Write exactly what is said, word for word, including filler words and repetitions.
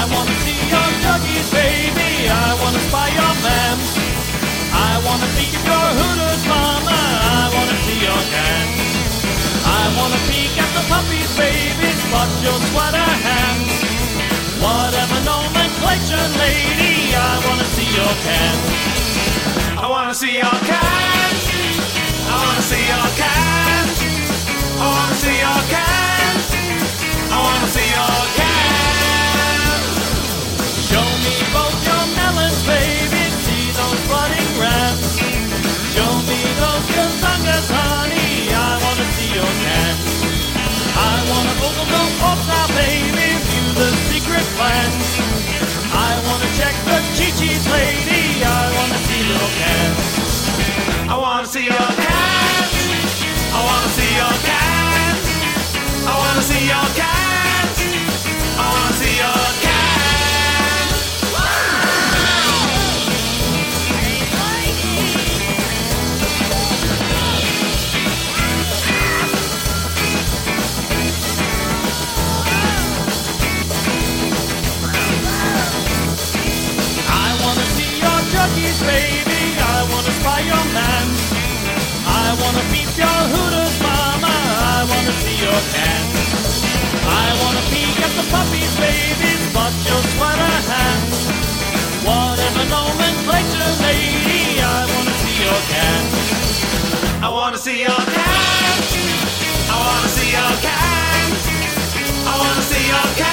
wanna see your juggies, baby. I wanna spy your mams. I wanna peek at your hooters, mama. I wanna see your cans. I wanna peek at the puppies, baby. Spot your sweater hands. Whatever nomenclature, lady, I wanna see your cans. I wanna see your cans. I wanna see your cans. I wanna see your cans. I wanna see your cans. Show me both your melons, baby. See those budding rams. Show me those gazungas, honey. I wanna see your cans. I wanna ogle those off now, baby. View the secret plans. I wanna check the chi-chis, lady. I wanna see your cans. I wanna see your cans. I wanna see your cans. I wanna see your cans. I wanna see your cans. I wanna see your juggies, baby. I wanna spy your mams. I wanna peep your hooters, mama. I wanna see your cans. I wanna peek at the puppies, baby. Spot your sweater hands. Whatever nomenclature, lady, I wanna see your cans. I wanna see your cans. I wanna see your cans. I wanna see your cans.